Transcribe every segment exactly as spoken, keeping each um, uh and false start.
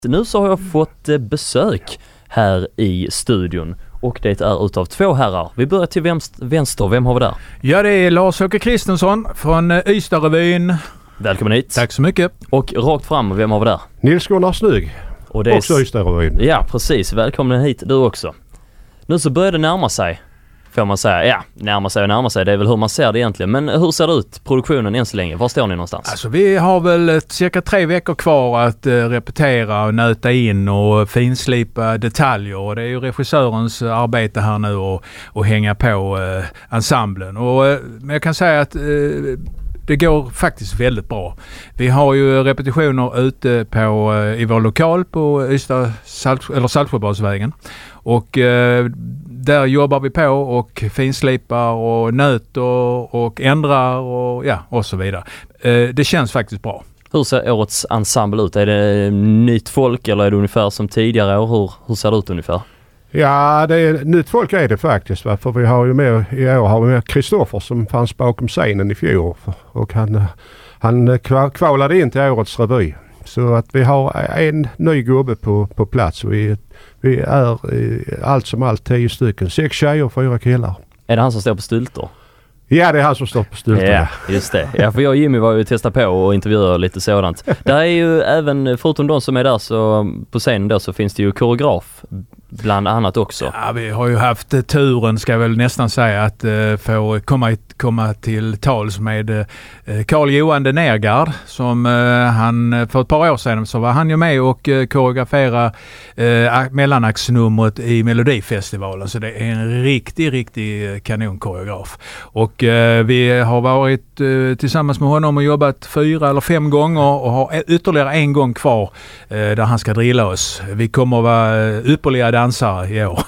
Nu så har jag fått besök här i studion och det är utav två herrar. Vi börjar till vänster. Vem har vi där? Ja, det är Lars-Åke Kristensson från Ystad-revyn. Välkommen hit. Tack så mycket. Och rakt fram, vem har vi där? Nils-Gunnar Snygg. Och det är också Ystad-revyn. Ja, precis. Välkommen hit du också. Nu så börjar det närma sig. Får man säga, ja, närma sig och närma sig, det är väl hur man ser det egentligen. Men hur ser det ut, produktionen än så länge? Var står ni någonstans? Alltså vi har väl ett, cirka tre veckor kvar att uh, repetera och nöta in och finslipa detaljer. Och det är ju regissörens arbete här nu och, och hänga på uh, ensemblen. Och, uh, men jag kan säga att uh, det går faktiskt väldigt bra. Vi har ju repetitioner ute på, uh, i vår lokal på Ystad Salt, eller Saltsjöbadsvägen. Och eh, där jobbar vi på och finslipar och nöter och ändrar och ja, och så vidare. Eh, det känns faktiskt bra. Hur ser årets ensemble ut? Är det nytt folk eller är det ungefär som tidigare år? Hur, hur ser det ut ungefär? Ja, det är nytt folk är det faktiskt. Va? För vi har ju med, i år har vi med Kristoffer som fanns bakom scenen i fjol. Och han, han kvalade in till årets revy. Så att vi har en ny gubbe på, på plats. Vi, vi är allt som allt tio stycken. Sex tjejer och fyra killar. Är det han som står på styltor? Ja, det är han som står på styltor. Ja, just det. Ja, för jag och Jimmy var ju testa på och intervjuade lite sådant. Där är ju även, förutom de som är där så på scenen då, så finns det ju koreograf bland annat också. Ja, vi har ju haft uh, turen, ska jag väl nästan säga, att uh, få komma, komma till tals med uh, Carl-Johan de Nergard som uh, han, för ett par år sedan så var han ju med och uh, koreografera uh, mellanaxnumret i Melodifestivalen. Så det är en riktig, riktig kanonkoreograf. Och uh, vi har varit uh, tillsammans med honom och jobbat fyra eller fem gånger och har ytterligare en gång kvar uh, där han ska drilla oss. Vi kommer att vara ypperliga dansare i år.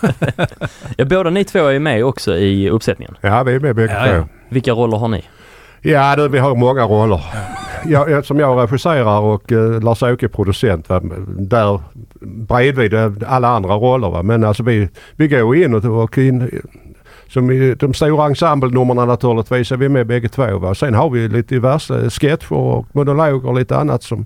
Ja, båda ni två är med också i uppsättningen. Ja, vi är med bägge ja, ja. två. Vilka roller har ni? Ja, det, vi har många roller. Ja. Jag, som jag regisserar och uh, Lars-Åke producent. Va? Där bredvid alla andra roller. Va? Men alltså vi, vi går in och, och in... Som i de stora ensemblenummerna naturligtvis är vi med bägge två. Va? Sen har vi lite diverse sketcher och monologer och lite annat som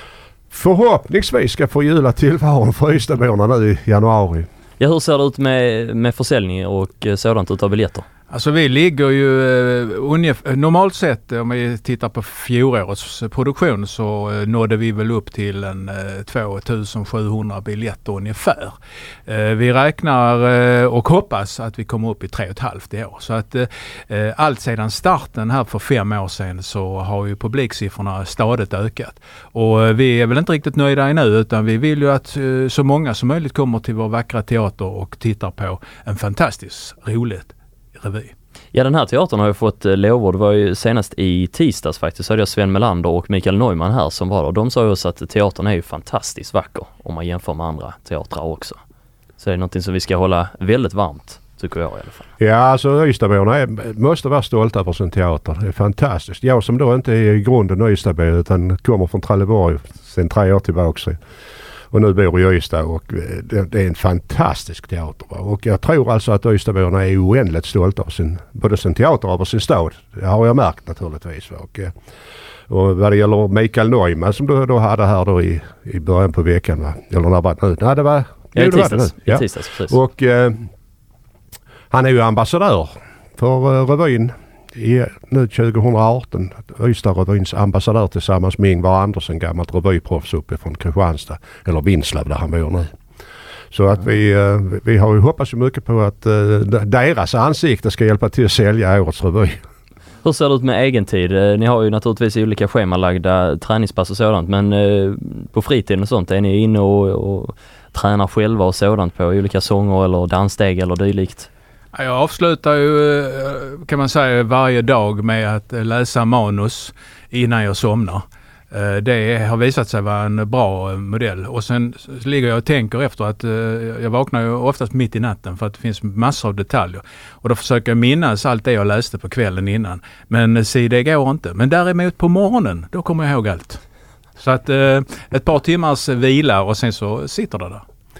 förhoppningsvis ska få jula tillvaron för Ystadborna nu i januari. Ja, hur ser det ut med, med försäljning och sådant utav biljetter? Alltså vi ligger ju eh, ungefär, normalt sett om vi tittar på fjolårets produktion så eh, nådde vi väl upp till en eh, två tusen sjuhundra biljetter ungefär. Eh, vi räknar eh, och hoppas att vi kommer upp i tre och ett halvt i år. Så att eh, allt sedan starten här för fem år sedan så har ju publiksiffrorna stadigt ökat. Och eh, vi är väl inte riktigt nöjda ännu utan vi vill ju att eh, så många som möjligt kommer till vår vackra teater och tittar på en fantastiskt roligt revy. Ja, den här teatern har ju fått lovord. Det var ju senast i tisdags faktiskt så hade jag Sven Melander och Mikael Neumann här som var där. De sa ju också att teatern är ju fantastiskt vacker om man jämför med andra teatrar också. Så det är någonting som vi ska hålla väldigt varmt, tycker jag i alla fall. Ja, alltså Ystadborna måste vara stolta över sin teater. Det är fantastiskt. Jag som då inte är i grunden Ystadbo utan kommer från Trelleborg sedan tre år tillbaka. Och nu bor i Ystad och det, det är en fantastisk teater. Va? Och jag tror alltså att Ystadborna är oändligt stolta av sin, både sin teater och av sin stad. Det har jag märkt naturligtvis. Va? Och, och vad det gäller Mikael Neumann som du då hade här då i, i början på veckan. Va? Eller när var det nu? Nej, det var, ja, jo, det tisdags, var det nu. Ja. I tisdags, precis. Och eh, han är ju ambassadör för eh, revyn. I, nu tjugo arton Ystad-revyns ambassadör tillsammans med Ingvar Andersen, gammalt revyproffs uppifrån Kristianstad eller Vinslöv där han bor nu. Så att vi, vi har ju hoppats mycket på att deras ansikte ska hjälpa till att sälja årets revy. Hur ser det ut med egen tid? Ni har ju naturligtvis olika schemalagda träningspass och sådant, men på fritiden och sånt är ni inne och, och tränar själva och sådant på olika sånger eller danssteg eller dylikt? Jag avslutar ju, kan man säga, varje dag med att läsa manus innan jag somnar. Det har visat sig vara en bra modell. Och sen ligger jag och tänker efter att jag vaknar ju oftast mitt i natten för att det finns massor av detaljer. Och då försöker jag minnas allt det jag läste på kvällen innan. Men se, det går inte. Men däremot på morgonen, då kommer jag ihåg allt. Så att ett par timmars vila och sen så sitter det där.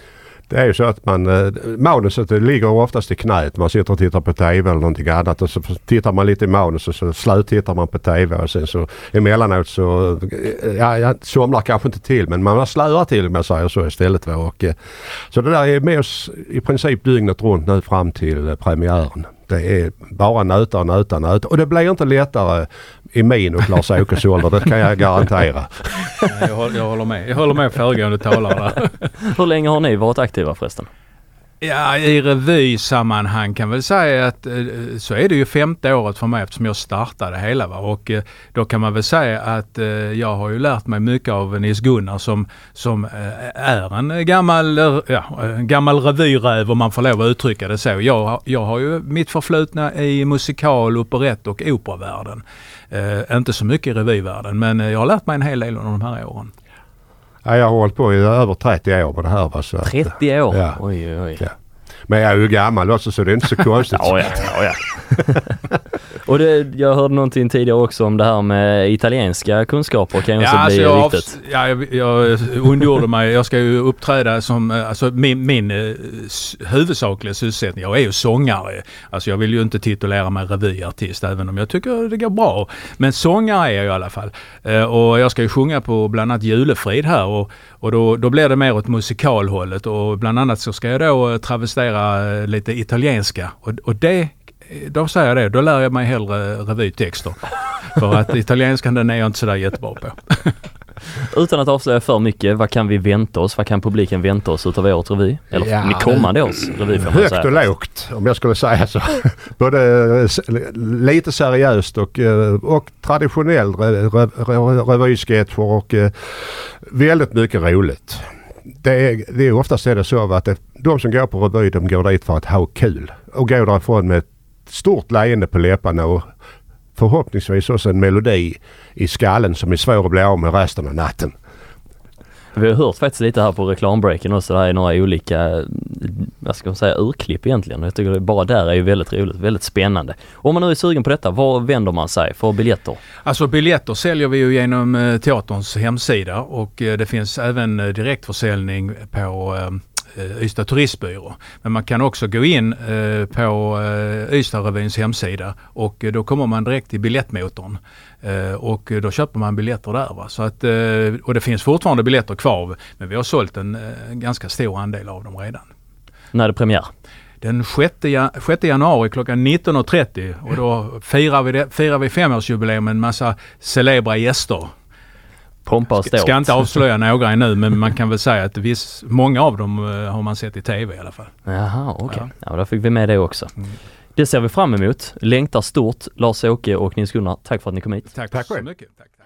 Det är ju så att man, eh, manuset det ligger oftast i knät. Man sitter och tittar på tv eller någonting annat och så tittar man lite i manus och så sluttittar man på tv och sen så emellanåt så, ja, jag somnar kanske inte till men man slöar till med sig och så istället. Va? Och, eh, så det där är med oss i princip dygnet runt nu fram till eh, premiären. Det är bara nöta och nöta nöta och det blir inte lättare i min och Lars-Åkes ålder, det kan jag garantera. Jag håller, jag håller med. Jag håller med föregående talare. Hur länge har ni varit aktiva förresten? Ja, i revysammanhang kan väl säga att eh, så är det ju femte året för mig eftersom jag startade hela. Va? Och eh, då kan man väl säga att eh, jag har ju lärt mig mycket av Nils Gunnar som, som eh, är en gammal, eh, ja, en gammal revyröv om man får lov att uttrycka det så. Jag, jag har ju mitt förflutna i musikal, operett och operavärlden. Eh, inte så mycket i revyvärlden men jag har lärt mig en hel del under de här åren. Ja, jag har hållit på i över trettio år på det här. Va? Så trettio år? Ja. Oj, oj. Ja. Men jag är ju gammal också så det är inte så konstigt. ja, ja, ja, ja. Och det, jag hörde någonting tidigare också om det här med italienska kunskaper kan ju också ja, bli alltså riktigt. Jag, ja, jag, jag ondgjorde mig. Jag ska ju uppträda som, alltså min, min uh, huvudsakliga sysselsättning. Jag är ju sångare. Alltså jag vill ju inte titulera mig revyartist även om jag tycker det går bra. Men sångare är jag i alla fall. Uh, och jag ska ju sjunga på bland annat Julefrid här och, och då, då blir det mer åt musikalhållet och bland annat så ska jag då travestera lite italienska och, och det då säger jag det, då lär jag mig hellre revytexter. För att italienskan den är jag inte sådär jättebra på. Utan att avslöja för mycket, vad kan vi vänta oss? Vad kan publiken vänta oss utav årets revy? Eller ja, kommande års revy? Högt och lågt, om jag skulle säga så. Både lite seriöst och, och traditionell revysketcher och väldigt mycket roligt. Det är, det är oftast är det så att det, de som går på revy de går dit för att ha kul och går därifrån med ett stort leende på läpparna och förhoppningsvis också en melodi i skallen som är svår att bli av med resten av natten. Vi har hört faktiskt lite här på reklambreaken också, det här är några olika, vad ska man säga, urklipp egentligen. Jag tycker bara där är ju väldigt roligt, väldigt spännande. Om man nu är sugen på detta, vad vänder man sig för biljetter? Alltså biljetter säljer vi ju genom eh, teaterns hemsida och eh, det finns även eh, direktförsäljning på eh, Ystad Turistbyrå. Men man kan också gå in eh, på eh, Ystadrevyns hemsida och eh, då kommer man direkt till biljettmotorn. Uh, och då köper man biljetter där. Va? Så att, uh, och det finns fortfarande biljetter kvar men vi har sålt en uh, ganska stor andel av dem redan. När är det premiär? Den sjätte januari klockan nitton och trettio och då firar vi, det, firar vi femårsjubileum med en massa celebra gäster. Pompa och ståt. Ska inte avslöja några ännu men man kan väl säga att viss, många av dem uh, har man sett i tv i alla fall. Jaha, okej. Okay. Ja. Ja, då fick vi med det också. Mm. Det ser vi fram emot. Längtar stort. Lars-Åke och Nils Gunnar, tack för att ni kom hit. Tack, tack så mycket. Tack.